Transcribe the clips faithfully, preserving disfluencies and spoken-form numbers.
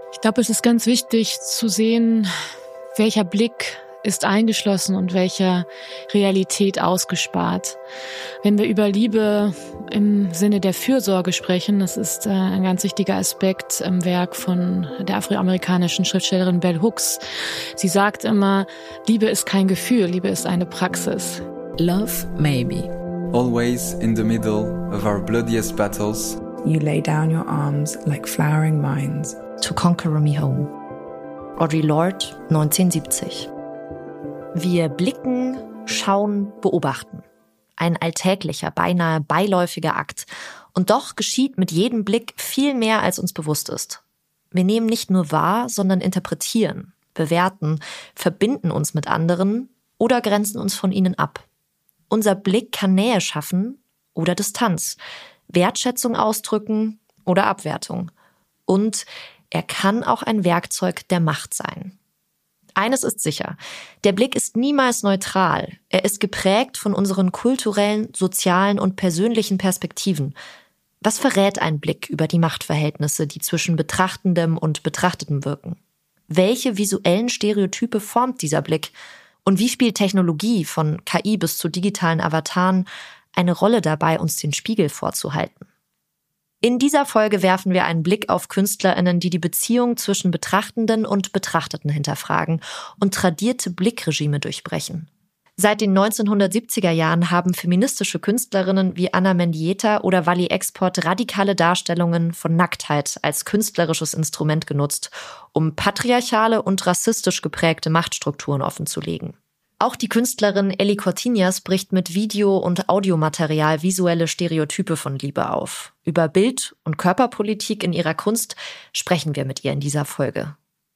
Ich glaube, es ist ganz wichtig zu sehen, welcher Blick ist eingeschlossen und welcher Realität ausgespart. Wenn wir über Liebe im Sinne der Fürsorge sprechen, das ist äh, ein ganz wichtiger Aspekt im Werk von der afroamerikanischen Schriftstellerin Bell Hooks. Sie sagt immer, Liebe ist kein Gefühl, Liebe ist eine Praxis. Love maybe. Always in the middle of our bloodiest battles. You lay down your arms like flowering vines. To conquer me home. Audre Lorde, neunzehnhundertsiebzig. Wir blicken, schauen, beobachten. Ein alltäglicher, beinahe beiläufiger Akt. Und doch geschieht mit jedem Blick viel mehr, als uns bewusst ist. Wir nehmen nicht nur wahr, sondern interpretieren, bewerten, verbinden uns mit anderen oder grenzen uns von ihnen ab. Unser Blick kann Nähe schaffen oder Distanz, Wertschätzung ausdrücken oder Abwertung. Und er kann auch ein Werkzeug der Macht sein. Eines ist sicher, der Blick ist niemals neutral. Er ist geprägt von unseren kulturellen, sozialen und persönlichen Perspektiven. Was verrät ein Blick über die Machtverhältnisse, die zwischen Betrachtendem und Betrachtetem wirken? Welche visuellen Stereotype formt dieser Blick? Und wie spielt Technologie von K I bis zu digitalen Avataren eine Rolle dabei, uns den Spiegel vorzuhalten? In dieser Folge werfen wir einen Blick auf KünstlerInnen, die die Beziehung zwischen Betrachtenden und Betrachteten hinterfragen und tradierte Blickregime durchbrechen. Seit den neunzehnhundertsiebziger Jahren haben feministische Künstlerinnen wie Anna Mendieta oder Wally Export radikale Darstellungen von Nacktheit als künstlerisches Instrument genutzt, um patriarchale und rassistisch geprägte Machtstrukturen offenzulegen. Auch die Künstlerin Ellie Cortiñas bricht mit Video- und Audiomaterial visuelle Stereotype von Liebe auf. Über Bild- und Körperpolitik in ihrer Kunst sprechen wir mit ihr in dieser Folge.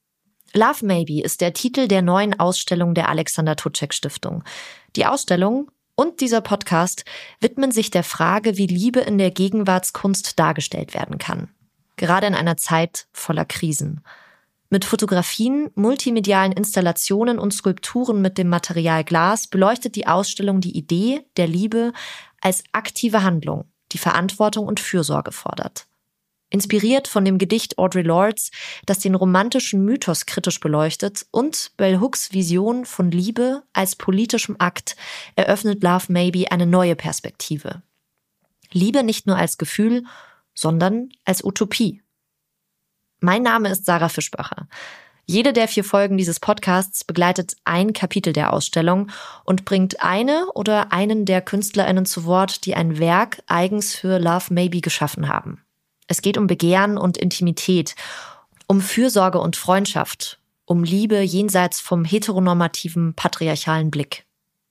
Love Maybe ist der Titel der neuen Ausstellung der Alexander Tucek Stiftung. Die Ausstellung und dieser Podcast widmen sich der Frage, wie Liebe in der Gegenwartskunst dargestellt werden kann. Gerade in einer Zeit voller Krisen. Mit Fotografien, multimedialen Installationen und Skulpturen mit dem Material Glas beleuchtet die Ausstellung die Idee der Liebe als aktive Handlung, die Verantwortung und Fürsorge fordert. Inspiriert von dem Gedicht Audre Lordes, das den romantischen Mythos kritisch beleuchtet, und Bell Hooks Vision von Liebe als politischem Akt, eröffnet Love Maybe eine neue Perspektive. Liebe nicht nur als Gefühl, sondern als Utopie. Mein Name ist Sarah Fischbacher. Jede der vier Folgen dieses Podcasts begleitet ein Kapitel der Ausstellung und bringt eine oder einen der KünstlerInnen zu Wort, die ein Werk eigens für Love Maybe geschaffen haben. Es geht um Begehren und Intimität, um Fürsorge und Freundschaft, um Liebe jenseits vom heteronormativen, patriarchalen Blick.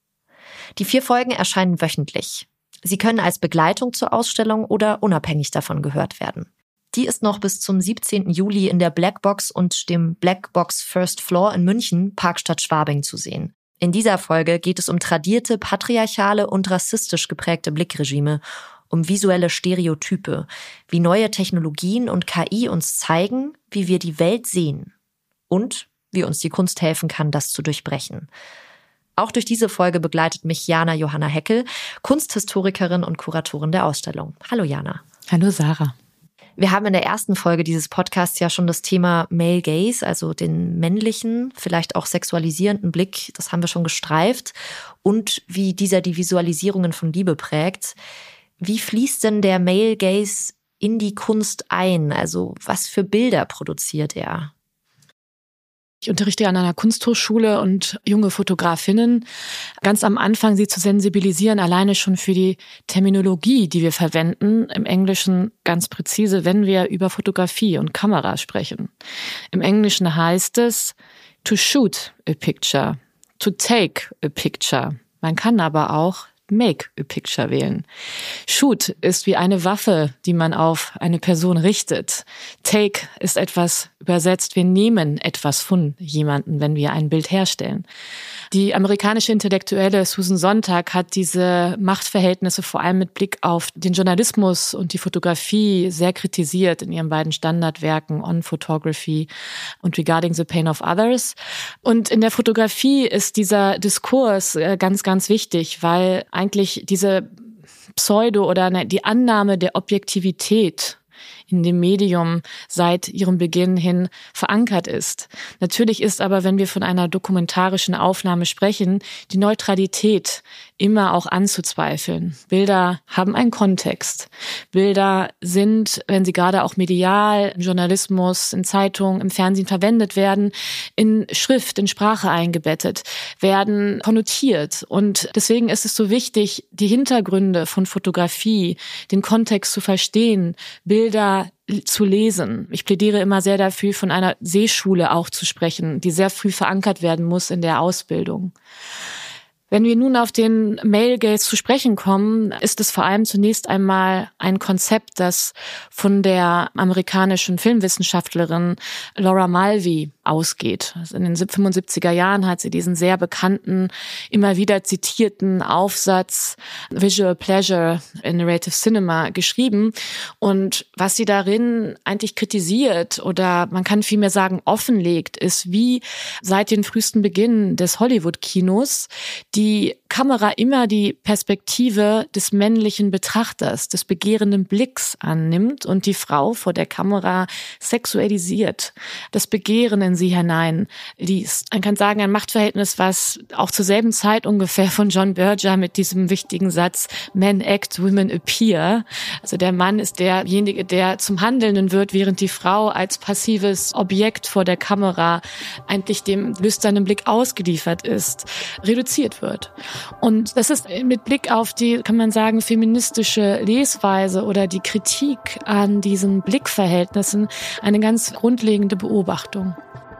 Die vier Folgen erscheinen wöchentlich. Sie können als Begleitung zur Ausstellung oder unabhängig davon gehört werden. Die ist noch bis zum siebzehnten Juli in der Blackbox und dem Blackbox First Floor in München, Parkstadt Schwabing, zu sehen. In dieser Folge geht es um tradierte, patriarchale und rassistisch geprägte Blickregime, um visuelle Stereotype, wie neue Technologien und K I uns zeigen, wie wir die Welt sehen und wie uns die Kunst helfen kann, das zu durchbrechen. Auch durch diese Folge begleitet mich Jana Johanna Heckel, Kunsthistorikerin und Kuratorin der Ausstellung. Hallo Jana. Hallo Sarah. Wir haben in der ersten Folge dieses Podcasts ja schon das Thema Male Gaze, also den männlichen, vielleicht auch sexualisierenden Blick, das haben wir schon gestreift, und wie dieser die Visualisierungen von Liebe prägt. Wie fließt denn der Male Gaze in die Kunst ein? Also was für Bilder produziert er? Ich unterrichte an einer Kunsthochschule und junge Fotografinnen, ganz am Anfang sie zu sensibilisieren, alleine schon für die Terminologie, die wir verwenden, im Englischen ganz präzise, wenn wir über Fotografie und Kamera sprechen. Im Englischen heißt es to shoot a picture, to take a picture. Man kann aber auch make a picture wählen. Shoot ist wie eine Waffe, die man auf eine Person richtet. Take ist etwas übersetzt, wir nehmen etwas von jemandem, wenn wir ein Bild herstellen. Die amerikanische Intellektuelle Susan Sontag hat diese Machtverhältnisse vor allem mit Blick auf den Journalismus und die Fotografie sehr kritisiert in ihren beiden Standardwerken On Photography und Regarding the Pain of Others. Und in der Fotografie ist dieser Diskurs ganz, ganz wichtig, weil eigentlich diese Pseudo- oder die Annahme der Objektivität in dem Medium seit ihrem Beginn hin verankert ist. Natürlich ist aber, wenn wir von einer dokumentarischen Aufnahme sprechen, die Neutralität immer auch anzuzweifeln. Bilder haben einen Kontext. Bilder sind, wenn sie gerade auch medial, im Journalismus, in Zeitungen, im Fernsehen verwendet werden, in Schrift, in Sprache eingebettet, werden konnotiert. Und deswegen ist es so wichtig, die Hintergründe von Fotografie, den Kontext zu verstehen, Bilder zu lesen. Ich plädiere immer sehr dafür, von einer Sehschule auch zu sprechen, die sehr früh verankert werden muss in der Ausbildung. Wenn wir nun auf den Male Gaze zu sprechen kommen, ist es vor allem zunächst einmal ein Konzept, das von der amerikanischen Filmwissenschaftlerin Laura Mulvey ausgeht. Also in den fünfundsiebziger Jahren hat sie diesen sehr bekannten, immer wieder zitierten Aufsatz Visual Pleasure in Narrative Cinema geschrieben. Und was sie darin eigentlich kritisiert oder man kann vielmehr sagen offenlegt, ist, wie seit den frühesten Beginn des Hollywood-Kinos die die Kamera immer die Perspektive des männlichen Betrachters, des begehrenden Blicks annimmt und die Frau vor der Kamera sexualisiert, das Begehren in sie hinein liest. Man kann sagen, ein Machtverhältnis, was auch zur selben Zeit ungefähr von John Berger mit diesem wichtigen Satz Men act, women appear. Also der Mann ist derjenige, der zum Handelnden wird, während die Frau als passives Objekt vor der Kamera eigentlich dem lüsternen Blick ausgeliefert ist, reduziert wird. Und das ist mit Blick auf die, kann man sagen, feministische Lesweise oder die Kritik an diesen Blickverhältnissen eine ganz grundlegende Beobachtung.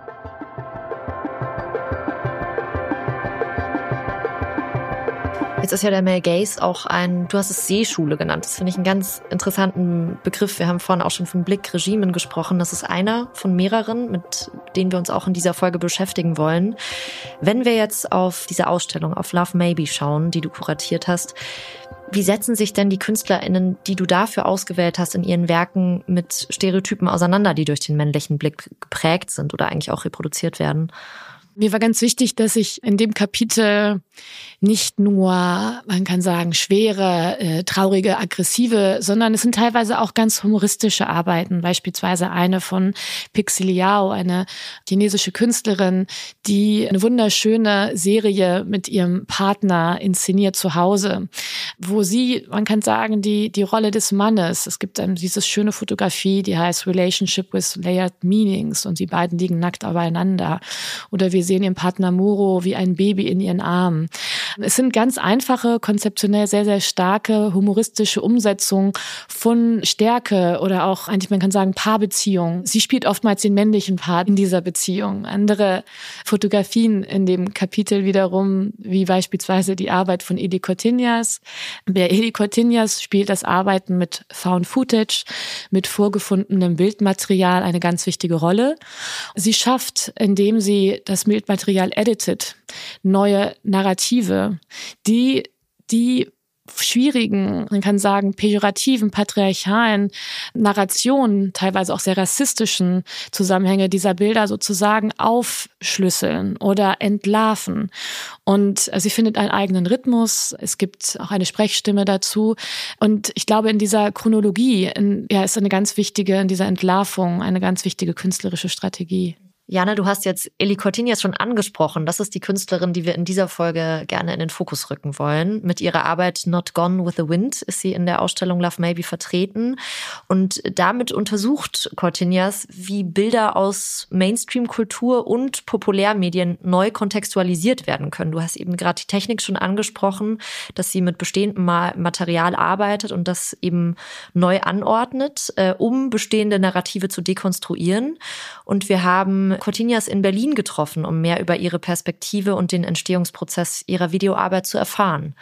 Jetzt ist ja der Male Gaze auch ein, du hast es Sehschule genannt. Das finde ich einen ganz interessanten Begriff. Wir haben vorhin auch schon von Blickregimen gesprochen. Das ist einer von mehreren, mit denen wir uns auch in dieser Folge beschäftigen wollen. Wenn wir jetzt auf diese Ausstellung, auf Love Maybe schauen, die du kuratiert hast, wie setzen sich denn die KünstlerInnen, die du dafür ausgewählt hast, in ihren Werken mit Stereotypen auseinander, die durch den männlichen Blick geprägt sind oder eigentlich auch reproduziert werden? Mir war ganz wichtig, dass ich in dem Kapitel nicht nur, man kann sagen, schwere, äh, traurige, aggressive, sondern es sind teilweise auch ganz humoristische Arbeiten. Beispielsweise eine von Pixie Liao, eine chinesische Künstlerin, die eine wunderschöne Serie mit ihrem Partner inszeniert zu Hause, wo sie, man kann sagen, die die Rolle des Mannes, es gibt ähm, dieses schöne Fotografie, die heißt Relationship with Layered Meanings und die beiden liegen nackt aufeinander. Oder wir sehen ihren Partner Moro wie ein Baby in ihren Armen. Es sind ganz einfache, konzeptionell sehr, sehr starke, humoristische Umsetzungen von Stärke oder auch, eigentlich man kann sagen, Paarbeziehungen. Sie spielt oftmals den männlichen Part in dieser Beziehung. Andere Fotografien in dem Kapitel wiederum, wie beispielsweise die Arbeit von Eli Cortiñas. Bei Eli Cortiñas spielt das Arbeiten mit Found Footage, mit vorgefundenem Bildmaterial eine ganz wichtige Rolle. Sie schafft, indem sie das Bildmaterial editet, neue Narrative, die die schwierigen, man kann sagen, pejorativen, patriarchalen Narrationen, teilweise auch sehr rassistischen Zusammenhänge dieser Bilder sozusagen aufschlüsseln oder entlarven. Und sie findet einen eigenen Rhythmus. Es gibt auch eine Sprechstimme dazu. Und ich glaube, in dieser Chronologie, in, ja, ist eine ganz wichtige, in dieser Entlarvung, eine ganz wichtige künstlerische Strategie. Jana, du hast jetzt Eli Cortiñas schon angesprochen. Das ist die Künstlerin, die wir in dieser Folge gerne in den Fokus rücken wollen. Mit ihrer Arbeit Not Gone with the Wind ist sie in der Ausstellung Love Maybe vertreten. Und damit untersucht Cortiñas, wie Bilder aus Mainstream-Kultur und Populärmedien neu kontextualisiert werden können. Du hast eben gerade die Technik schon angesprochen, dass sie mit bestehendem Material arbeitet und das eben neu anordnet, um bestehende Narrative zu dekonstruieren. Und wir haben Cortiñas in Berlin getroffen, um mehr über ihre Perspektive und den Entstehungsprozess ihrer Videoarbeit zu erfahren.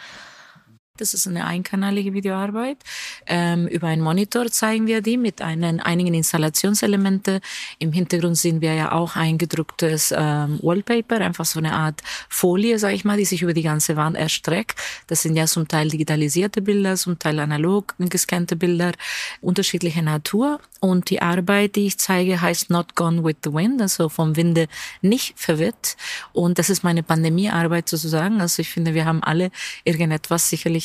Das ist eine einkanalige Videoarbeit. Ähm, über einen Monitor zeigen wir die mit einen, einigen Installationselemente. Im Hintergrund sehen wir ja auch ein gedrucktes ähm, Wallpaper, einfach so eine Art Folie, sag ich mal, die sich über die ganze Wand erstreckt. Das sind ja zum Teil digitalisierte Bilder, zum Teil analog gescannte Bilder, unterschiedlicher Natur. Und die Arbeit, die ich zeige, heißt Not Gone with the Wind, also vom Winde nicht verweht. Und das ist meine Pandemiearbeit sozusagen. Also ich finde, wir haben alle irgendetwas sicherlich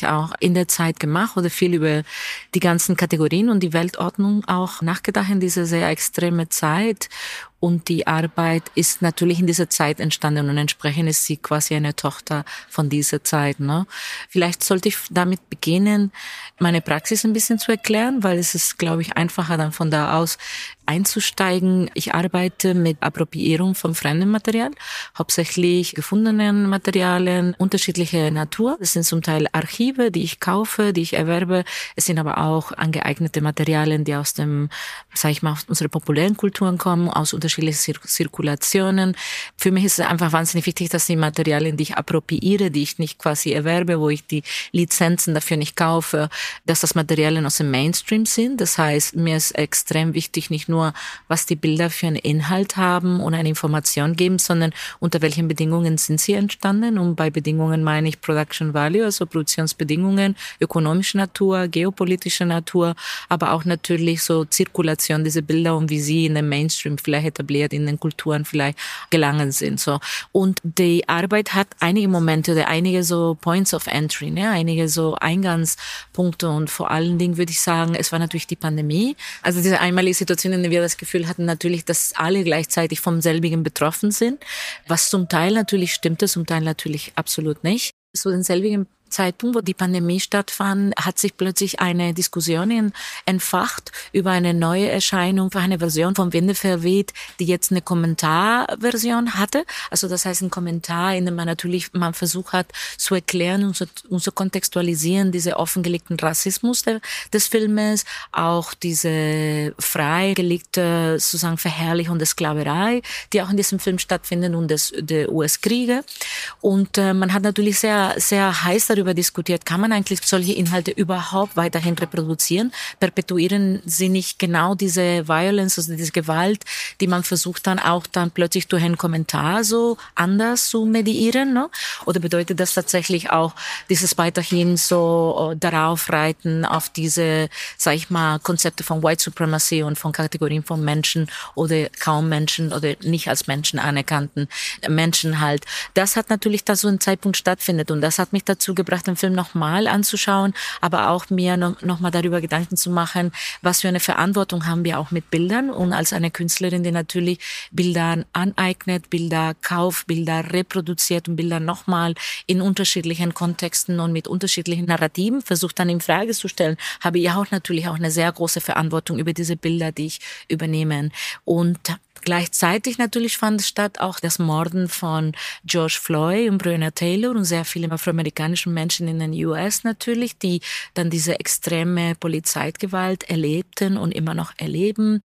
natürlich auch in der Zeit gemacht oder viel über die ganzen Kategorien und die Weltordnung auch nachgedacht in dieser sehr extreme Zeit. Und die Arbeit ist natürlich in dieser Zeit entstanden und entsprechend ist sie quasi eine Tochter von dieser Zeit. Ne? Vielleicht sollte ich damit beginnen, meine Praxis ein bisschen zu erklären, weil es ist, glaube ich, einfacher dann von da aus einzusteigen. Ich arbeite mit Appropriierung von fremdem Material, hauptsächlich gefundenen Materialien unterschiedlicher Natur. Das sind zum Teil Archive, die ich kaufe, die ich erwerbe. Es sind aber auch angeeignete Materialien, die aus dem, sag ich mal, aus unseren populären Kulturen kommen, aus unterschiedlichen Zir- Zirkulationen. Für mich ist es einfach wahnsinnig wichtig, dass die Materialien, die ich appropriiere, die ich nicht quasi erwerbe, wo ich die Lizenzen dafür nicht kaufe, dass das Materialien aus dem Mainstream sind. Das heißt, mir ist extrem wichtig, nicht nur, was die Bilder für einen Inhalt haben und eine Information geben, sondern unter welchen Bedingungen sind sie entstanden. Und bei Bedingungen meine ich Production Value, also Produktionsbedingungen, ökonomische Natur, geopolitische Natur, aber auch natürlich so Zirkulation dieser Bilder und wie sie in den Mainstream vielleicht etabliert, in den Kulturen vielleicht gelangen sind. So. Und die Arbeit hat einige Momente oder einige so Points of Entry, ne? Einige so Eingangspunkte und vor allen Dingen würde ich sagen, es war natürlich die Pandemie. Also diese einmalige Situation, in der wir das Gefühl hatten natürlich, dass alle gleichzeitig vom selbigen betroffen sind, was zum Teil natürlich stimmte, zum Teil natürlich absolut nicht. Zu den selbigen Zeitpunkt, wo die Pandemie stattfand, hat sich plötzlich eine Diskussion entfacht über eine neue Erscheinung, für eine Version von Winde verweht, die jetzt eine Kommentarversion hatte. Also das heißt ein Kommentar, in dem man natürlich man versucht hat zu erklären und zu, und zu kontextualisieren, diese offengelegten Rassismus de, des Filmes, auch diese freigelegte sozusagen Verherrlichung der Sklaverei, die auch in diesem Film stattfindet und des, der U S-Kriege. Und äh, man hat natürlich sehr, sehr heiß darüber diskutiert, kann man eigentlich solche Inhalte überhaupt weiterhin reproduzieren? Perpetuieren sie nicht genau diese Violence, also diese Gewalt, die man versucht dann auch dann plötzlich durch einen Kommentar so anders zu mediieren? Ne? Oder bedeutet das tatsächlich auch dieses weiterhin so darauf reiten, auf diese, sag ich mal, Konzepte von White Supremacy und von Kategorien von Menschen oder kaum Menschen oder nicht als Menschen anerkannten Menschen halt. Das hat natürlich da so ein Zeitpunkt stattfindet und das hat mich dazu gebracht, den Film nochmal anzuschauen, aber auch mir noch, noch mal darüber Gedanken zu machen, was für eine Verantwortung haben wir auch mit Bildern und als eine Künstlerin, die natürlich Bilder aneignet, Bilder kauft, Bilder reproduziert und Bilder nochmal in unterschiedlichen Kontexten und mit unterschiedlichen Narrativen versucht dann in Frage zu stellen, habe ich auch natürlich auch eine sehr große Verantwortung über diese Bilder, die ich übernehme. Und gleichzeitig natürlich fand statt auch das Morden von George Floyd und Breonna Taylor und sehr viele afroamerikanische Menschen in den U S natürlich, die dann diese extreme Polizeigewalt erlebten und immer noch erleben.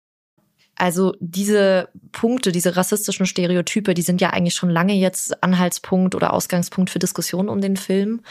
Also diese Punkte, diese rassistischen Stereotype, die sind ja eigentlich schon lange jetzt Anhaltspunkt oder Ausgangspunkt für Diskussionen um den Film.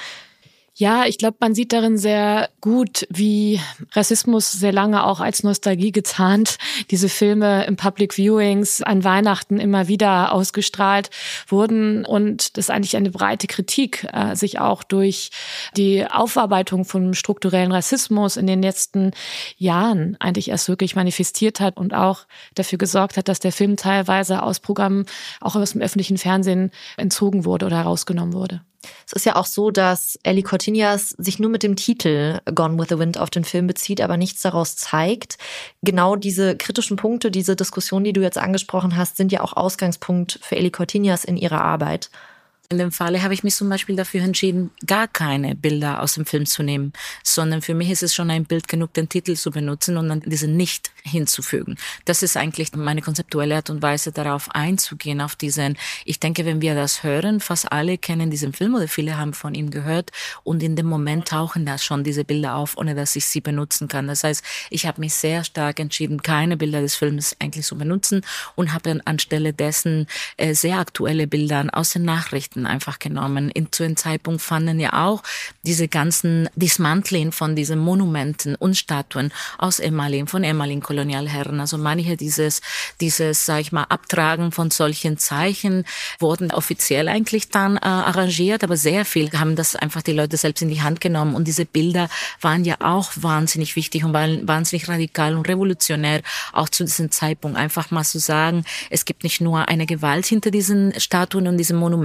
Ja, ich glaube, man sieht darin sehr gut, wie Rassismus sehr lange auch als Nostalgie gezahnt, diese Filme im Public Viewings an Weihnachten immer wieder ausgestrahlt wurden und das eigentlich eine breite Kritik äh, sich auch durch die Aufarbeitung von strukturellen Rassismus in den letzten Jahren eigentlich erst wirklich manifestiert hat und auch dafür gesorgt hat, dass der Film teilweise aus Programmen auch aus dem öffentlichen Fernsehen entzogen wurde oder herausgenommen wurde. Es ist ja auch so, dass Ellie Cortinez sich nur mit dem Titel Gone with the Wind auf den Film bezieht, aber nichts daraus zeigt. Genau diese kritischen Punkte, diese Diskussion, die du jetzt angesprochen hast, sind ja auch Ausgangspunkt für Ellie Cortinez in ihrer Arbeit. In dem Falle habe ich mich zum Beispiel dafür entschieden, gar keine Bilder aus dem Film zu nehmen, sondern für mich ist es schon ein Bild genug, den Titel zu benutzen und dann diese nicht hinzufügen. Das ist eigentlich meine konzeptuelle Art und Weise, darauf einzugehen, auf diesen, ich denke, wenn wir das hören, fast alle kennen diesen Film oder viele haben von ihm gehört und in dem Moment tauchen da schon diese Bilder auf, ohne dass ich sie benutzen kann. Das heißt, ich habe mich sehr stark entschieden, keine Bilder des Films eigentlich zu benutzen und habe anstelle dessen äh, sehr aktuelle Bilder aus den Nachrichten einfach genommen. In, zu einem Zeitpunkt fanden ja auch diese ganzen Dismantling von diesen Monumenten und Statuen aus ehemaligen, von ehemaligen Kolonialherren. Also manche dieses, dieses, sag ich mal, Abtragen von solchen Zeichen wurden offiziell eigentlich dann äh, arrangiert, aber sehr viel haben das einfach die Leute selbst in die Hand genommen und diese Bilder waren ja auch wahnsinnig wichtig und waren wahnsinnig radikal und revolutionär, auch zu diesem Zeitpunkt einfach mal zu sagen, es gibt nicht nur eine Gewalt hinter diesen Statuen und diesen Monumenten, die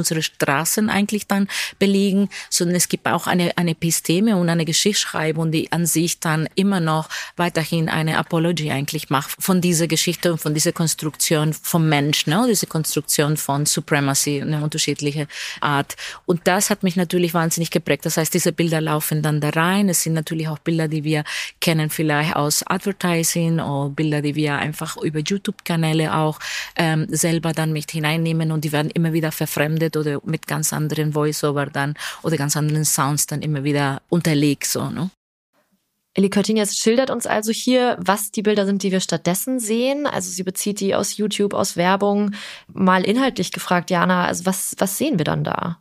unsere Straßen eigentlich dann belegen, sondern es gibt auch eine, eine Episteme und eine Geschichtsschreibung, die an sich dann immer noch weiterhin eine Apology eigentlich macht von dieser Geschichte und von dieser Konstruktion vom Mensch, ne? Diese Konstruktion von Supremacy, eine unterschiedliche Art. Und das hat mich natürlich wahnsinnig geprägt. Das heißt, diese Bilder laufen dann da rein. Es sind natürlich auch Bilder, die wir kennen vielleicht aus Advertising oder Bilder, die wir einfach über YouTube-Kanäle auch ähm, selber dann mit hineinnehmen und die werden immer wieder verfremdet oder mit ganz anderen Voice-Over dann oder ganz anderen Sounds dann immer wieder unterlegt, so, ne? Elly Cortiñas schildert uns also hier, was die Bilder sind, die wir stattdessen sehen. Also sie bezieht die aus YouTube, aus Werbung. Mal inhaltlich gefragt, Jana, also was, was sehen wir dann da?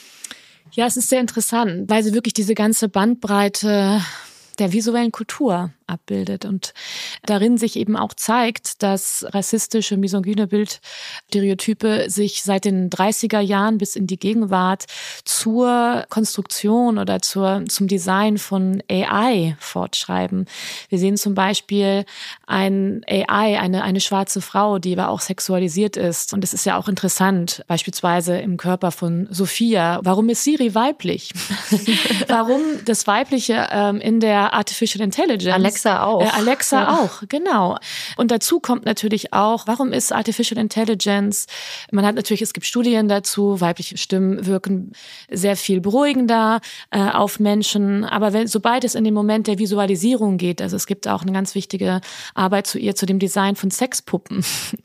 Ja, es ist sehr interessant, weil sie wirklich diese ganze Bandbreite der visuellen Kultur abbildet und darin sich eben auch zeigt, dass rassistische, misogyne Bildstereotype sich seit den dreißiger Jahren bis in die Gegenwart zur Konstruktion oder zur, zum Design von A I fortschreiben. Wir sehen zum Beispiel ein A I, eine, eine schwarze Frau, die aber auch sexualisiert ist. Und es ist ja auch interessant, beispielsweise im Körper von Sophia. Warum ist Siri weiblich? Warum das Weibliche ähm, in der Artificial Intelligence? Alexa auch. Äh, Alexa ja. auch, genau. Und dazu kommt natürlich auch, warum ist Artificial Intelligence, man hat natürlich, es gibt Studien dazu, weibliche Stimmen wirken sehr viel beruhigender äh, auf Menschen, aber wenn, sobald es in den Moment der Visualisierung geht, also es gibt auch eine ganz wichtige Arbeit zu ihr, zu dem Design von Sexpuppen,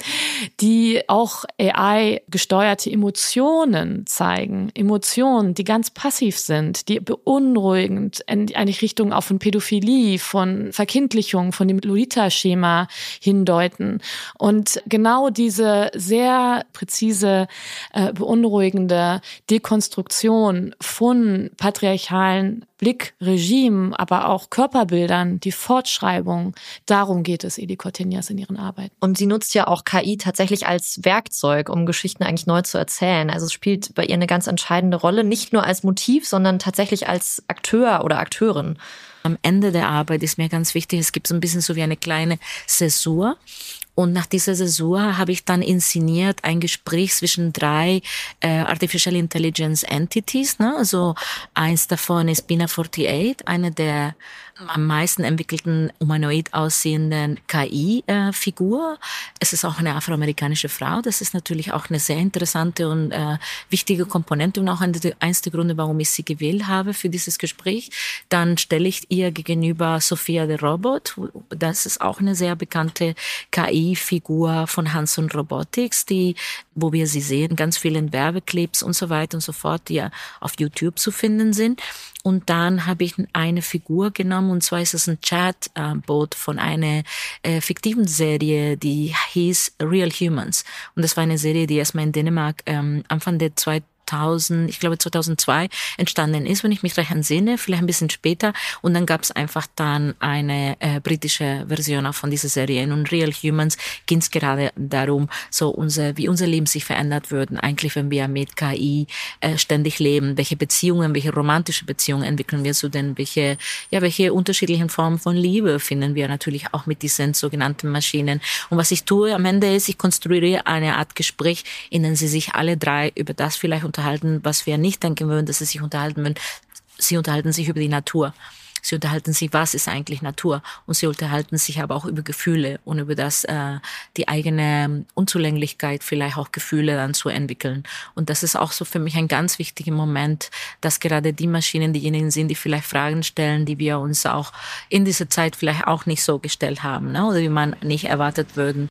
die auch A I-gesteuerte Emotionen zeigen, Emotionen, die ganz passiv sind, die beunruhigend in eine Richtung auch von Pädophilie, von Verkindlichung, von dem Lolita-Schema hindeuten. Und genau diese sehr präzise, äh, beunruhigende Dekonstruktion von patriarchalen Blickregimen, aber auch Körperbildern, die Fortschreibung, darum geht es Elly Cortiñas in ihren Arbeiten. Und sie nutzt ja auch K I tatsächlich als Werkzeug, um Geschichten eigentlich neu zu erzählen. Also es spielt bei ihr eine ganz entscheidende Rolle, nicht nur als Motiv, sondern tatsächlich als Akteur oder Akteurin. Am Ende der Arbeit ist mir ganz wichtig, es gibt so ein bisschen so wie eine kleine Zäsur. Und nach dieser Zäsur habe ich dann inszeniert ein Gespräch zwischen drei äh, Artificial Intelligence Entities. Ne? Also eins davon ist Bina achtundvierzig, eine der am meisten entwickelten humanoid aussehenden K I-Figur. Äh, es ist auch eine afroamerikanische Frau. Das ist natürlich auch eine sehr interessante und äh, wichtige Komponente und auch eines der Gründe, warum ich sie gewählt habe für dieses Gespräch. Dann stelle ich ihr gegenüber Sophia the Robot. Das ist auch eine sehr bekannte K I-Figur von Hanson Robotics, die, wo wir sie sehen, ganz vielen Werbeclips und so weiter und so fort, die ja auf YouTube zu finden sind. Und dann habe ich eine Figur genommen, und zwar ist es ein Chatbot von einer äh, fiktiven Serie, die hieß Real Humans. Und das war eine Serie, die erstmal in Dänemark ähm, Anfang der zweitausend, ich glaube zweitausendzwei entstanden ist, wenn ich mich recht entsinne, vielleicht ein bisschen später. Und dann gab es einfach dann eine äh, britische Version auch von dieser Serie. Und Real Humans ging es gerade darum, so unser, wie unser Leben sich verändert würden, eigentlich wenn wir mit K I äh, ständig leben, welche Beziehungen, welche romantische Beziehungen entwickeln wir zu denn, welche, ja, welche unterschiedlichen Formen von Liebe finden wir natürlich auch mit diesen sogenannten Maschinen. Und was ich tue am Ende ist, ich konstruiere eine Art Gespräch, in dem sie sich alle drei über das vielleicht unterhalten, was wir nicht denken würden, dass sie sich unterhalten würden. Sie unterhalten sich über die Natur. Sie unterhalten sich, was ist eigentlich Natur? Und sie unterhalten sich aber auch über Gefühle und über das, äh, die eigene Unzulänglichkeit, vielleicht auch Gefühle dann zu entwickeln. Und das ist auch so für mich ein ganz wichtiger Moment, dass gerade die Maschinen diejenigen sind, die vielleicht Fragen stellen, die wir uns auch in dieser Zeit vielleicht auch nicht so gestellt haben, ne? Oder wie man nicht erwartet würden.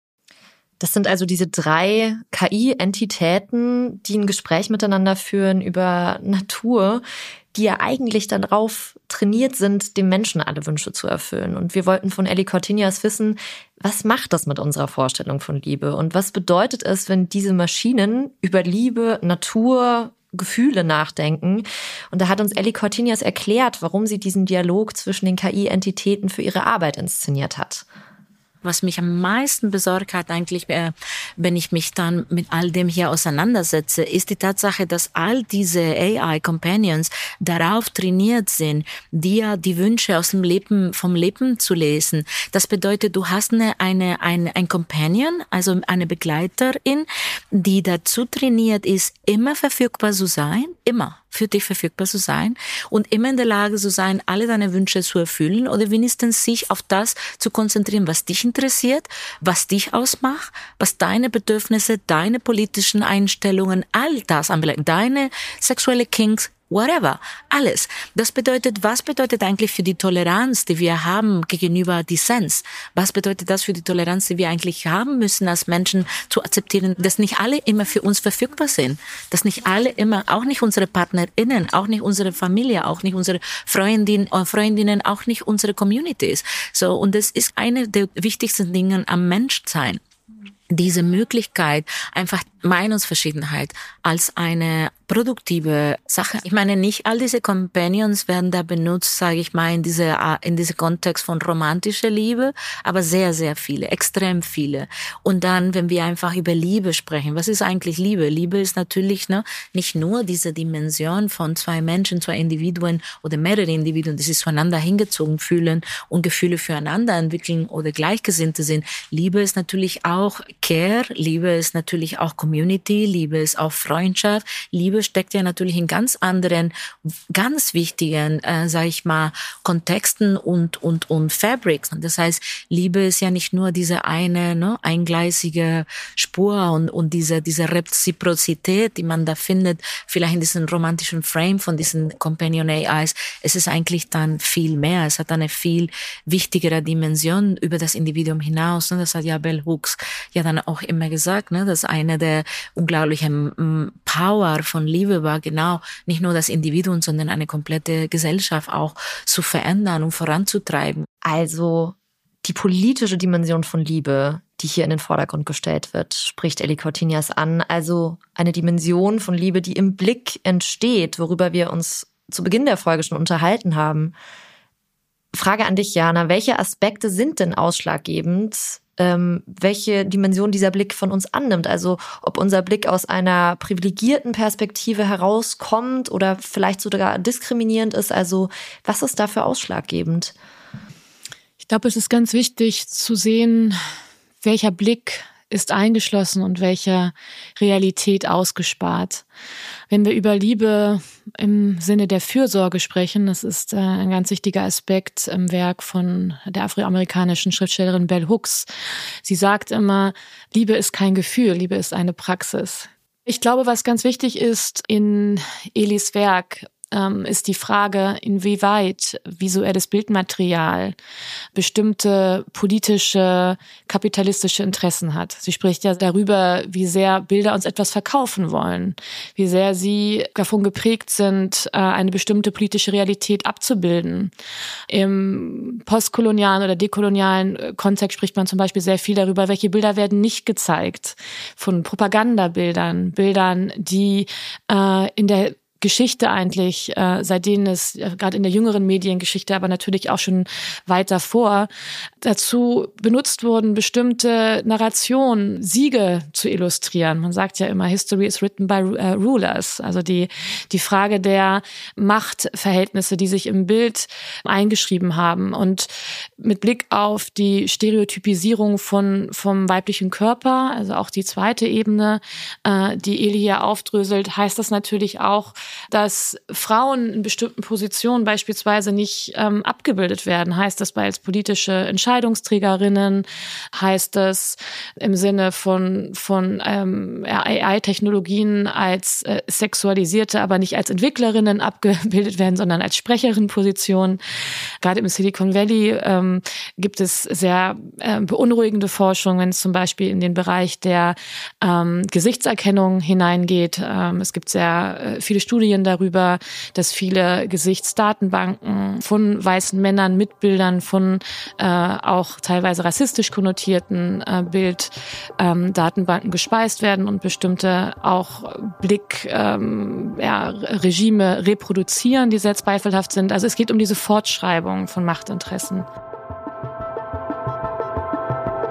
Das sind also diese drei K I-Entitäten, die ein Gespräch miteinander führen über Natur, die ja eigentlich darauf trainiert sind, dem Menschen alle Wünsche zu erfüllen. Und wir wollten von Elly Cortiñas wissen, was macht das mit unserer Vorstellung von Liebe? Und was bedeutet es, wenn diese Maschinen über Liebe, Natur, Gefühle nachdenken? Und da hat uns Elly Cortiñas erklärt, warum sie diesen Dialog zwischen den K I-Entitäten für ihre Arbeit inszeniert hat. Was mich am meisten besorgt hat eigentlich, äh, wenn ich mich dann mit all dem hier auseinandersetze, ist die Tatsache, dass all diese A I-Companions darauf trainiert sind, dir die Wünsche aus dem Leben, vom Leben zu lesen. Das bedeutet, du hast eine, eine, eine, ein Companion, also eine Begleiterin, die dazu trainiert ist, immer verfügbar zu sein, immer für dich verfügbar zu sein und immer in der Lage zu sein, alle deine Wünsche zu erfüllen oder wenigstens sich auf das zu konzentrieren, was dich interessiert, was dich ausmacht, was deine Bedürfnisse, deine politischen Einstellungen, all das anbelangt, deine sexuelle Kinks, whatever, alles. Das bedeutet, was bedeutet eigentlich für die Toleranz, die wir haben gegenüber Dissens? Was bedeutet das für die Toleranz, die wir eigentlich haben müssen als Menschen, zu akzeptieren, dass nicht alle immer für uns verfügbar sind, dass nicht alle immer, auch nicht unsere PartnerInnen, auch nicht unsere Familie, auch nicht unsere Freundinnen und Freundinnen, auch nicht unsere Communities. So, und das ist eine der wichtigsten Dinge am Menschsein. Diese Möglichkeit, einfach Meinungsverschiedenheit als eine produktive Sache. Ich meine, nicht all diese Companions werden da benutzt, sage ich mal, in diese in diese Kontext von romantischer Liebe, aber sehr, sehr viele, extrem viele. Und dann, wenn wir einfach über Liebe sprechen, was ist eigentlich Liebe? Liebe ist natürlich ne, nicht nur diese Dimension von zwei Menschen, zwei Individuen oder mehrere Individuen, die sich zueinander hingezogen fühlen und Gefühle füreinander entwickeln oder Gleichgesinnte sind. Liebe ist natürlich auch Care, Liebe ist natürlich auch Community, Liebe ist auch Freundschaft. Liebe steckt ja natürlich in ganz anderen, ganz wichtigen, äh, sag ich mal, Kontexten und und und Fabrics. Und das heißt, Liebe ist ja nicht nur diese eine, ne, eingleisige Spur und und diese diese Reziprozität, die man da findet, vielleicht in diesem romantischen Frame von diesen Companion A Is. Es ist eigentlich dann viel mehr. Es hat eine viel wichtigere Dimension über das Individuum hinaus. Ne? Das hat ja Bell Hooks ja dann auch immer gesagt, ne, dass eine der unglaublichen Power von Liebe war, genau, nicht nur das Individuum, sondern eine komplette Gesellschaft auch zu verändern und voranzutreiben. Also die politische Dimension von Liebe, die hier in den Vordergrund gestellt wird, spricht Elly Cortiñas an. Also eine Dimension von Liebe, die im Blick entsteht, worüber wir uns zu Beginn der Folge schon unterhalten haben. Frage an dich, Jana, welche Aspekte sind denn ausschlaggebend, ähm, welche Dimension dieser Blick von uns annimmt? Also ob unser Blick aus einer privilegierten Perspektive herauskommt oder vielleicht sogar diskriminierend ist. Also was ist dafür ausschlaggebend? Ich glaube, es ist ganz wichtig zu sehen, welcher Blick ist eingeschlossen und welche Realität ausgespart. Wenn wir über Liebe im Sinne der Fürsorge sprechen, das ist ein ganz wichtiger Aspekt im Werk von der afroamerikanischen Schriftstellerin Bell Hooks. Sie sagt immer, Liebe ist kein Gefühl, Liebe ist eine Praxis. Ich glaube, was ganz wichtig ist in Ellys Werk, ist die Frage, inwieweit visuelles Bildmaterial bestimmte politische, kapitalistische Interessen hat. Sie spricht ja darüber, wie sehr Bilder uns etwas verkaufen wollen, wie sehr sie davon geprägt sind, eine bestimmte politische Realität abzubilden. Im postkolonialen oder dekolonialen Kontext spricht man zum Beispiel sehr viel darüber, welche Bilder werden nicht gezeigt. Von Propagandabildern, Bildern, die äh, in der Geschichte eigentlich, äh, seitdem es äh, gerade in der jüngeren Mediengeschichte, aber natürlich auch schon weit davor, dazu benutzt wurden, bestimmte Narrationen, Siege zu illustrieren. Man sagt ja immer, History is written by uh, rulers. Also die die Frage der Machtverhältnisse, die sich im Bild eingeschrieben haben. Und mit Blick auf die Stereotypisierung von vom weiblichen Körper, also auch die zweite Ebene, äh, die Elly hier aufdröselt, heißt das natürlich auch, dass Frauen in bestimmten Positionen beispielsweise nicht ähm, abgebildet werden. Heißt das als politische Entscheidungsträgerinnen? Heißt das im Sinne von von ähm, A I-Technologien als äh, sexualisierte, aber nicht als Entwicklerinnen abgebildet werden, sondern als Sprecherinnenpositionen? Gerade im Silicon Valley ähm, gibt es sehr äh, beunruhigende Forschung, wenn es zum Beispiel in den Bereich der ähm, Gesichtserkennung hineingeht. Ähm, es gibt sehr äh, viele Studien darüber, dass viele Gesichtsdatenbanken von weißen Männern mit Bildern von äh, auch teilweise rassistisch konnotierten äh, Bilddatenbanken ähm, gespeist werden und bestimmte auch Blick ähm, ja, Regime reproduzieren, die sehr zweifelhaft sind. Also es geht um diese Fortschreibung von Machtinteressen.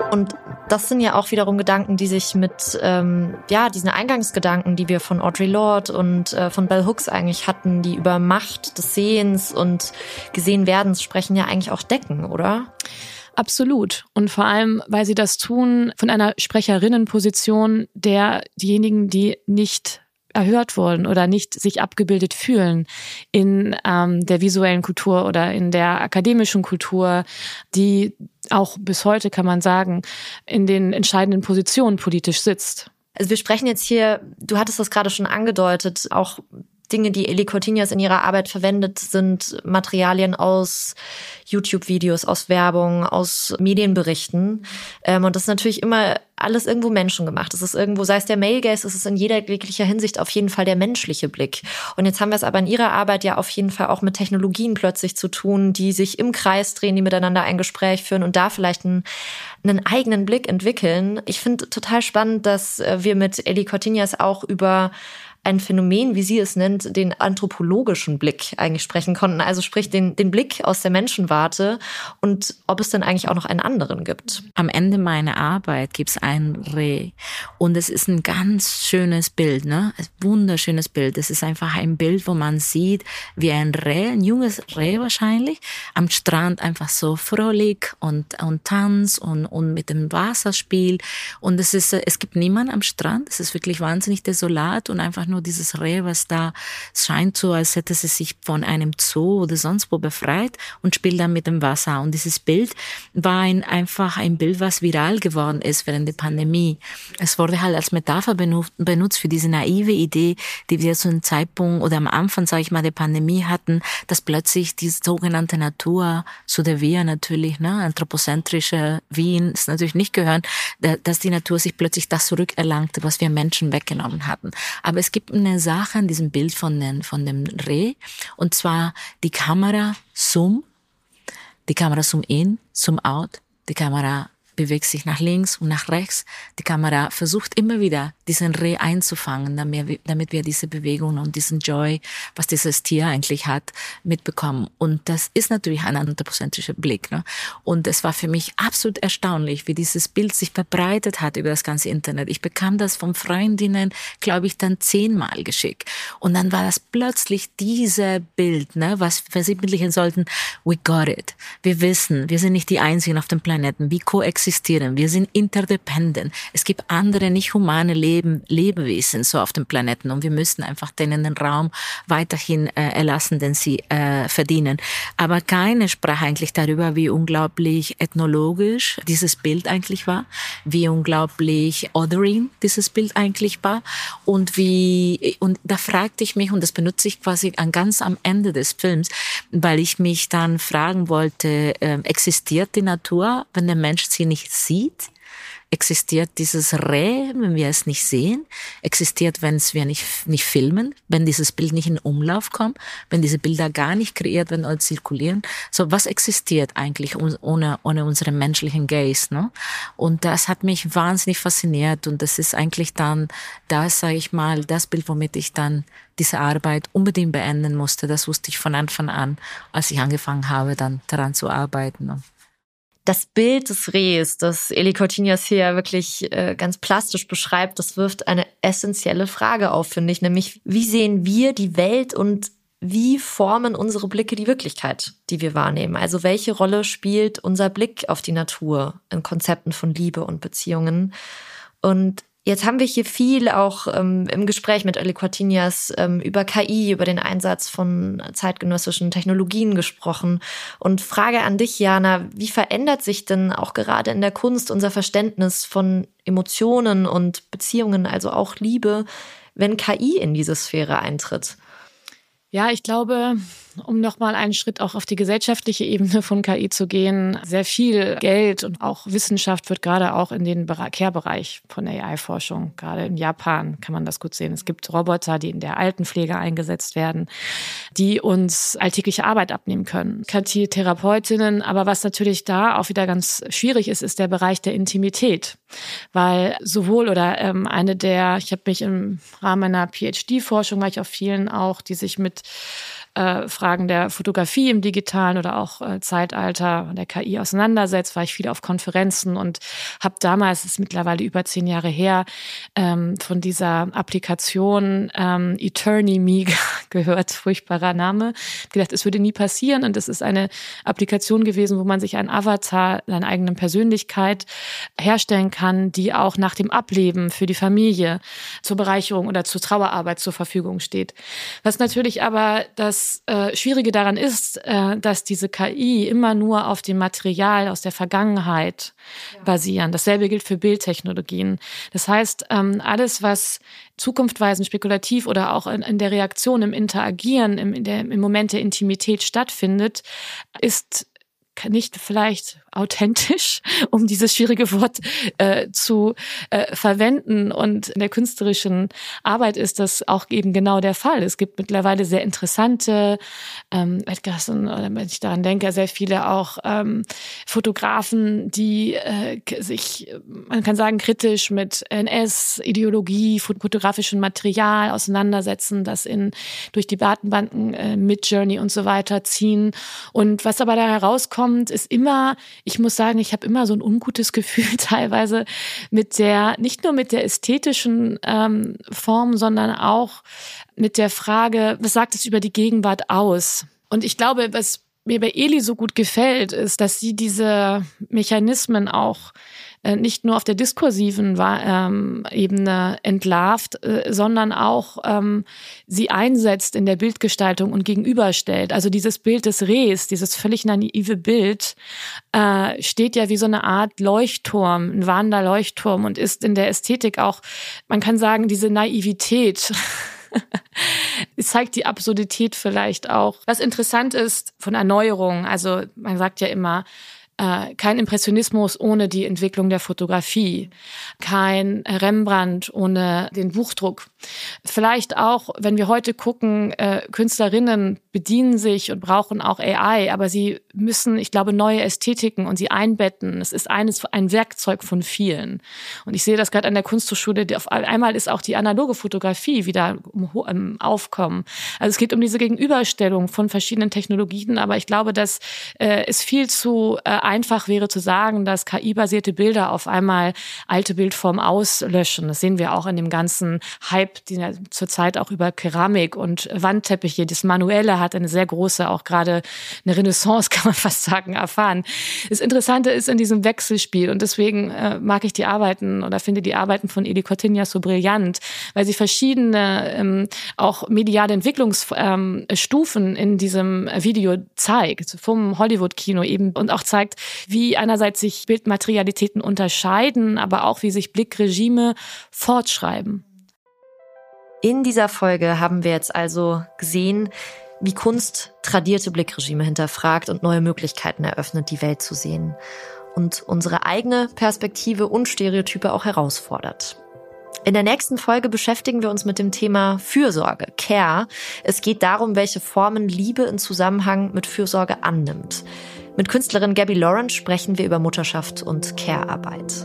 Und das sind ja auch wiederum Gedanken, die sich mit, ähm, ja, diesen Eingangsgedanken, die wir von Audre Lorde und äh, von Bell Hooks eigentlich hatten, die über Macht des Sehens und Gesehenwerdens sprechen, ja eigentlich auch decken, oder? Absolut. Und vor allem, weil sie das tun von einer Sprecherinnenposition, der diejenigen, die nicht erhört wurden oder nicht sich abgebildet fühlen in ähm, der visuellen Kultur oder in der akademischen Kultur, die auch bis heute, kann man sagen, in den entscheidenden Positionen politisch sitzt. Also wir sprechen jetzt hier, du hattest das gerade schon angedeutet, auch Dinge, die Ellie Cortiñas in ihrer Arbeit verwendet, sind Materialien aus YouTube-Videos, aus Werbung, aus Medienberichten. Ähm, und das ist natürlich immer alles irgendwo menschengemacht. Es ist irgendwo, sei es der Male Gaze, es ist in jeder jeglicher Hinsicht auf jeden Fall der menschliche Blick. Und jetzt haben wir es aber in ihrer Arbeit ja auf jeden Fall auch mit Technologien plötzlich zu tun, die sich im Kreis drehen, die miteinander ein Gespräch führen und da vielleicht einen, einen eigenen Blick entwickeln. Ich finde total spannend, dass wir mit Ellie Cortiñas auch über ein Phänomen, wie sie es nennt, den anthropologischen Blick eigentlich sprechen konnten. Also sprich den, den Blick aus der Menschenwarte und ob es denn eigentlich auch noch einen anderen gibt. Am Ende meiner Arbeit gibt es ein Reh und es ist ein ganz schönes Bild, ne? Ein wunderschönes Bild. Es ist einfach ein Bild, wo man sieht, wie ein Reh, ein junges Reh wahrscheinlich, am Strand einfach so fröhlich und, und tanzt und, und mit dem Wasser spielt. Und es ist, es gibt niemanden am Strand. Es ist wirklich wahnsinnig desolat und einfach nur dieses Reh, was da, es scheint so, als hätte sie sich von einem Zoo oder sonst wo befreit und spielt dann mit dem Wasser. Und dieses Bild war ein, einfach ein Bild, was viral geworden ist während der Pandemie. Es wurde halt als Metapher benutzt für diese naive Idee, die wir zu einem Zeitpunkt oder am Anfang, sage ich mal, der Pandemie hatten, dass plötzlich die sogenannte Natur, zu der wir natürlich, ne, anthropozentrische Wien es natürlich nicht gehören, dass die Natur sich plötzlich das zurückerlangte, was wir Menschen weggenommen hatten. Aber es gibt eine Sache an diesem Bild von, den, von dem Reh, und zwar die Kamera zoom, die Kamera zoom in, zoom out, die Kamera bewegt sich nach links und nach rechts. Die Kamera versucht immer wieder, diesen Reh einzufangen, damit wir diese Bewegung und diesen Joy, was dieses Tier eigentlich hat, mitbekommen. Und das ist natürlich ein anthropozentrischer Blick, ne? Und es war für mich absolut erstaunlich, wie dieses Bild sich verbreitet hat über das ganze Internet. Ich bekam das von Freundinnen, glaube ich, dann zehnmal geschickt. Und dann war das plötzlich dieses Bild, ne, was versinnbildlichen sollten, we got it. Wir wissen, wir sind nicht die Einzigen auf dem Planeten. Wir koexistieren. Wir sind interdependent. Es gibt andere nicht humane Leben, Lebewesen so auf dem Planeten und wir müssen einfach denen den Raum weiterhin äh, erlassen, den sie äh, verdienen. Aber keine sprach eigentlich darüber, wie unglaublich ethnologisch dieses Bild eigentlich war, wie unglaublich othering dieses Bild eigentlich war und wie, und da fragte ich mich, und das benutze ich quasi ganz am Ende des Films, weil ich mich dann fragen wollte, äh, existiert die Natur, wenn der Mensch sie nicht sieht? Existiert dieses Reh, wenn wir es nicht sehen? Existiert, wenn es wir nicht, nicht filmen? Wenn dieses Bild nicht in Umlauf kommt? Wenn diese Bilder gar nicht kreiert werden oder zirkulieren? So, was existiert eigentlich ohne, ohne unseren menschlichen Gaze, ne? Und das hat mich wahnsinnig fasziniert und das ist eigentlich dann, das, sage ich mal, das Bild, womit ich dann diese Arbeit unbedingt beenden musste. Das wusste ich von Anfang an, als ich angefangen habe, dann daran zu arbeiten, ne? Das Bild des Rehs, das Ellie Cortiñas hier wirklich äh, ganz plastisch beschreibt, das wirft eine essentielle Frage auf, finde ich, nämlich wie sehen wir die Welt und wie formen unsere Blicke die Wirklichkeit, die wir wahrnehmen? Also welche Rolle spielt unser Blick auf die Natur in Konzepten von Liebe und Beziehungen? Und jetzt haben wir hier viel auch ähm, im Gespräch mit Ellie Cortiñas ähm, über K I, über den Einsatz von zeitgenössischen Technologien gesprochen. Und Frage an dich, Jana, wie verändert sich denn auch gerade in der Kunst unser Verständnis von Emotionen und Beziehungen, also auch Liebe, wenn K I in diese Sphäre eintritt? Ja, ich glaube, um nochmal einen Schritt auch auf die gesellschaftliche Ebene von K I zu gehen, sehr viel Geld und auch Wissenschaft wird gerade auch in den Care-Bereich von A I-Forschung, gerade in Japan kann man das gut sehen. Es gibt Roboter, die in der Altenpflege eingesetzt werden, die uns alltägliche Arbeit abnehmen können. K I-Therapeutinnen, aber was natürlich da auch wieder ganz schwierig ist, ist der Bereich der Intimität. Weil sowohl oder ähm, eine der, ich habe mich im Rahmen meiner P H D-Forschung, war ich auf vielen auch, die sich mit äh, Fragen der Fotografie im digitalen oder auch äh, Zeitalter der K I auseinandersetzt, war ich viel auf Konferenzen und habe damals, es ist mittlerweile über zehn Jahre her, ähm, von dieser Applikation ähm, EterniMe gehört, furchtbarer Name. Ich gedacht, es würde nie passieren und es ist eine Applikation gewesen, wo man sich einen Avatar seiner eigenen Persönlichkeit herstellen kann, die auch nach dem Ableben für die Familie zur Bereicherung oder zur Trauerarbeit zur Verfügung steht. Was natürlich aber das äh, Schwierige daran ist, äh, dass diese K I immer nur auf dem Material aus der Vergangenheit ja. basieren. Dasselbe gilt für Bildtechnologien. Das heißt, ähm, alles, was zukunftsweisend, spekulativ oder auch in, in der Reaktion, im Interagieren, im, in der, im Moment der Intimität stattfindet, ist nicht vielleicht authentisch, um dieses schwierige Wort äh, zu äh, verwenden. Und in der künstlerischen Arbeit ist das auch eben genau der Fall. Es gibt mittlerweile sehr interessante, ähm, oder wenn ich daran denke, sehr viele auch ähm, Fotografen, die äh, sich, man kann sagen, kritisch mit N S-Ideologie, fotografischem Material auseinandersetzen, das in durch die Datenbanken äh, Midjourney und so weiter ziehen. Und was aber da herauskommt, ist immer, ich muss sagen, ich habe immer so ein ungutes Gefühl teilweise mit der, nicht nur mit der ästhetischen ähm, Form, sondern auch mit der Frage, was sagt es über die Gegenwart aus? Und ich glaube, was mir bei Eli so gut gefällt, ist, dass sie diese Mechanismen auch nicht nur auf der diskursiven ähm, Ebene entlarvt, äh, sondern auch ähm, sie einsetzt in der Bildgestaltung und gegenüberstellt. Also dieses Bild des Rehs, dieses völlig naive Bild, äh, steht ja wie so eine Art Leuchtturm, ein warnender Leuchtturm und ist in der Ästhetik auch, man kann sagen, diese Naivität. Es zeigt die Absurdität vielleicht auch. Was interessant ist von Erneuerung, also man sagt ja immer, kein Impressionismus ohne die Entwicklung der Fotografie, kein Rembrandt ohne den Buchdruck. Vielleicht auch, wenn wir heute gucken, äh, Künstlerinnen bedienen sich und brauchen auch A I, aber sie müssen, ich glaube, neue Ästhetiken und sie einbetten. Es ist eines, ein Werkzeug von vielen. Und ich sehe das gerade an der Kunsthochschule. Auf einmal ist auch die analoge Fotografie wieder im Aufkommen. Also es geht um diese Gegenüberstellung von verschiedenen Technologien, aber ich glaube, dass äh, es viel zu äh, einfach wäre zu sagen, dass K I-basierte Bilder auf einmal alte Bildformen auslöschen. Das sehen wir auch in dem ganzen Hype, den ja zurzeit auch über Keramik und Wandteppiche, das Manuelle hat eine sehr große, auch gerade eine Renaissance, kann man fast sagen, erfahren. Das Interessante ist in diesem Wechselspiel und deswegen äh, mag ich die Arbeiten oder finde die Arbeiten von Eli Cortiñas so brillant, weil sie verschiedene ähm, auch mediale Entwicklungsstufen ähm, in diesem Video zeigt, vom Hollywood-Kino eben und auch zeigt, wie einerseits sich Bildmaterialitäten unterscheiden, aber auch wie sich Blickregime fortschreiben. In dieser Folge haben wir jetzt also gesehen, wie Kunst tradierte Blickregime hinterfragt und neue Möglichkeiten eröffnet, die Welt zu sehen. Und unsere eigene Perspektive und Stereotype auch herausfordert. In der nächsten Folge beschäftigen wir uns mit dem Thema Fürsorge, Care. Es geht darum, welche Formen Liebe in Zusammenhang mit Fürsorge annimmt. Mit Künstlerin Gabby Lawrence sprechen wir über Mutterschaft und Care-Arbeit.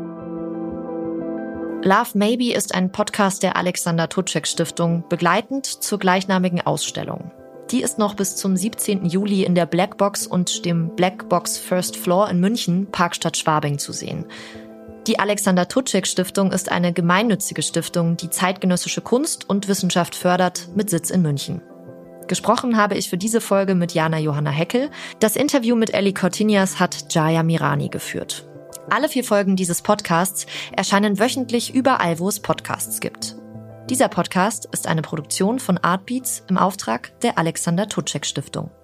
Love Maybe ist ein Podcast der Alexander Tucek Stiftung, begleitend zur gleichnamigen Ausstellung. Die ist noch bis zum siebzehnten Juli in der Blackbox und dem Blackbox First Floor in München, Parkstadt Schwabing, zu sehen. Die Alexander Tucek Stiftung ist eine gemeinnützige Stiftung, die zeitgenössische Kunst und Wissenschaft fördert, mit Sitz in München. Gesprochen habe ich für diese Folge mit Jana Johanna Heckel. Das Interview mit Eli Cortiñas hat Jaya Mirani geführt. Alle vier Folgen dieses Podcasts erscheinen wöchentlich überall, wo es Podcasts gibt. Dieser Podcast ist eine Produktion von Artbeats im Auftrag der Alexander Tucek Stiftung.